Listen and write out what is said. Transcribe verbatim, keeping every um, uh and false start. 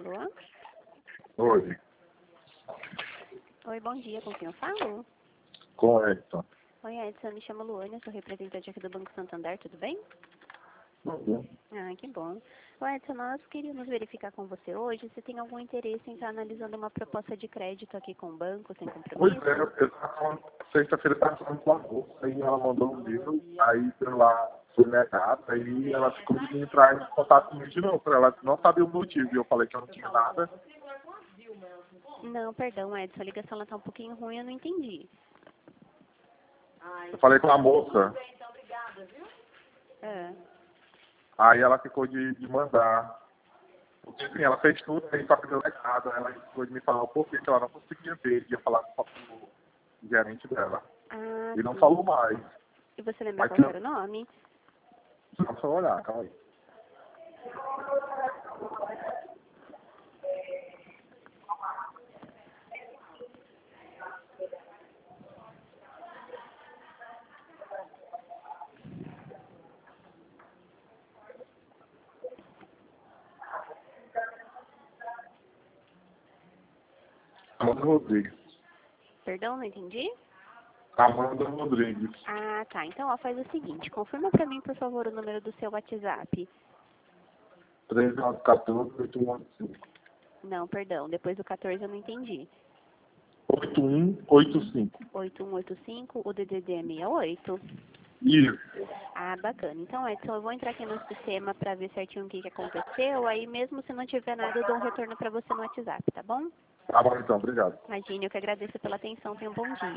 Alô? Oi, Oi, bom dia. Com quem eu falo? com Edson. Oi, Edson. Me chamo Luana, sou representante aqui do Banco Santander, tudo bem? Uhum. Ah, que bom. Ô, Edson, nós queríamos verificar com você hoje se tem algum interesse em estar analisando uma proposta de crédito aqui com o banco, sem Pois compromisso? é, eu tava falando, sexta-feira eu tava falando com a moça, aí ela mandou um livro, aí pelo lá foi negado, aí ela ficou de entrar em contato comigo de novo, ela não sabia o motivo, e eu falei que eu não tinha nada. Não, perdão, Edson, a ligação está um pouquinho ruim, eu não entendi. Eu falei com a moça, Ah, aí ela ficou de, de mandar. Porque assim, ela fez tudo, aí só que deu negado, ela ficou de me falar o porquê que ela não conseguia ver, ia falar com o gerente dela. ah, E não sim. falou mais. E você lembra Mas qual que que era o nome? não, só olhar, calma aí. Amanda Rodrigues. Perdão, não entendi? Amanda Rodrigues. Ah, tá. Então, ó, faz o seguinte, confirma pra mim, por favor, o número do seu WhatsApp. três nove um quatro, oito um oito cinco. Não, perdão, depois do quatorze eu não entendi. oito um oito cinco. oito um oito cinco, o D D D é sessenta e oito. Isso. Ah, bacana. Então, Edson, eu vou entrar aqui no sistema para ver certinho o que, que aconteceu. Aí, mesmo se não tiver nada, eu dou um retorno para você no WhatsApp, tá bom? Tá bom então, obrigado. Imagine, eu que agradeço pela atenção. Tenha um bom dia.